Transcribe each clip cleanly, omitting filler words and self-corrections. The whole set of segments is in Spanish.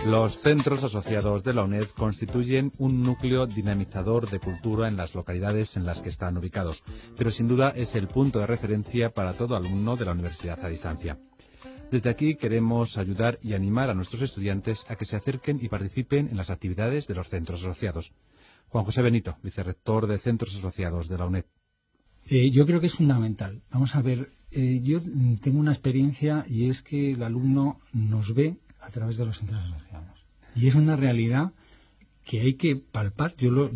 Los centros asociados de la UNED constituyen un núcleo dinamizador de cultura en las localidades en las que están ubicados, pero sin duda es el punto de referencia para todo alumno de la universidad a distancia. Desde aquí queremos ayudar y animar a nuestros estudiantes a que se acerquen y participen en las actividades de los centros asociados. Juan José Benito, vicerrector de Centros Asociados de la UNED. Yo creo que es fundamental. Vamos a ver, yo tengo una experiencia y es que el alumno nos ve a través de los centros asociados. Y es una realidad que hay que palpar. Yo no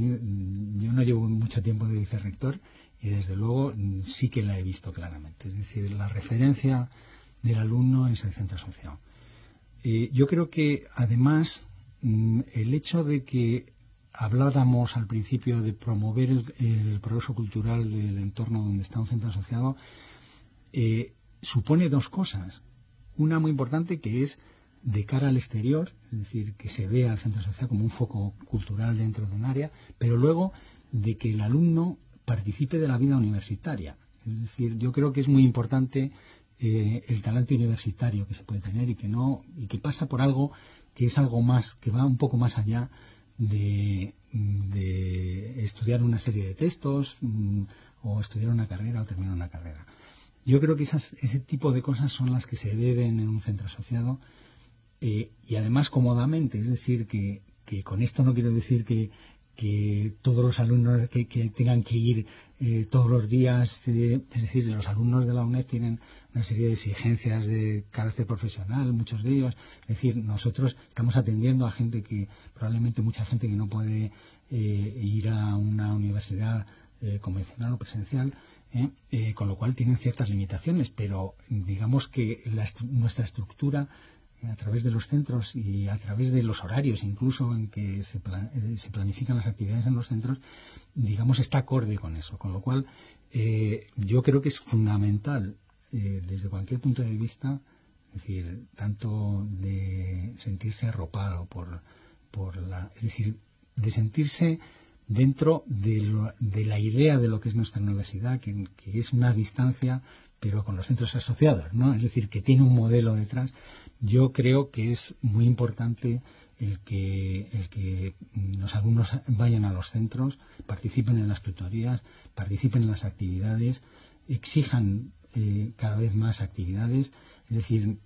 llevo mucho tiempo de vicerrector y desde luego sí que la he visto claramente. Es decir, la referencia del alumno es el centro asociado. Yo creo que además el hecho de que habláramos al principio de promover el progreso cultural del entorno donde está un centro asociado supone dos cosas. Una muy importante, que es de cara al exterior, es decir, que se vea al centro asociado como un foco cultural dentro de un área, pero luego de que el alumno participe de la vida universitaria. Es decir, yo creo que es muy importante el talento universitario que se puede tener y que pasa por algo que es algo más, que va un poco más allá de estudiar una serie de textos o estudiar una carrera o terminar una carrera. Yo creo que ese tipo de cosas son las que se deben en un centro asociado y además cómodamente. Es decir, que con esto no quiero decir que todos los alumnos que tengan que ir todos los días, es decir, los alumnos de la UNED tienen una serie de exigencias de carácter profesional, muchos de ellos. Es decir, nosotros estamos atendiendo a gente probablemente mucha gente que no puede ir a una universidad convencional o presencial, con lo cual tienen ciertas limitaciones, pero digamos que nuestra estructura a través de los centros y a través de los horarios incluso en que se planifican las actividades en los centros, digamos, está acorde con eso, con lo cual yo creo que es fundamental desde cualquier punto de vista, es decir, tanto de sentirse arropado es decir, de sentirse dentro de la idea de lo que es nuestra universidad, que es una distancia pero con los centros asociados, ¿no? Es decir, que tiene un modelo detrás. Yo creo que es muy importante el que los alumnos vayan a los centros, participen en las tutorías, participen en las actividades, exijan cada vez más actividades, es decir,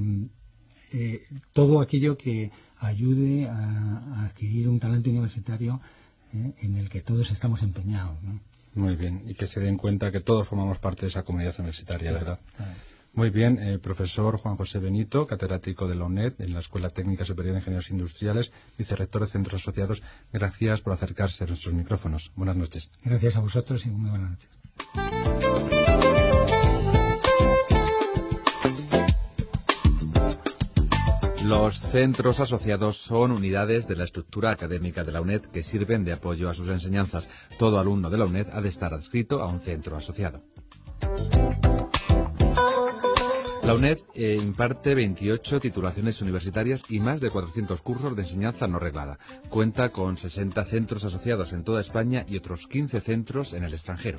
todo aquello que ayude a adquirir un talento universitario en el que todos estamos empeñados, ¿no? Muy bien, y que se den cuenta que todos formamos parte de esa comunidad universitaria, ¿verdad? Muy bien, profesor Juan José Benito, catedrático de la UNED en la Escuela Técnica Superior de Ingenieros Industriales, vicerrector de Centros Asociados, gracias por acercarse a nuestros micrófonos. Buenas noches. Gracias a vosotros y muy buenas noches. Los centros asociados son unidades de la estructura académica de la UNED que sirven de apoyo a sus enseñanzas. Todo alumno de la UNED ha de estar adscrito a un centro asociado. La UNED imparte 28 titulaciones universitarias y más de 400 cursos de enseñanza no reglada. Cuenta con 60 centros asociados en toda España y otros 15 centros en el extranjero.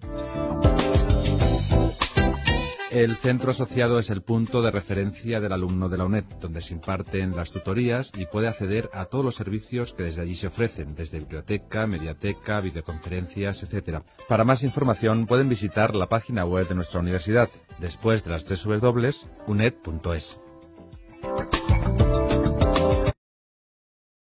El centro asociado es el punto de referencia del alumno de la UNED, donde se imparten las tutorías y puede acceder a todos los servicios que desde allí se ofrecen, desde biblioteca, mediateca, videoconferencias, etc. Para más información pueden visitar la página web de nuestra universidad, después de las 3 W, uned.es.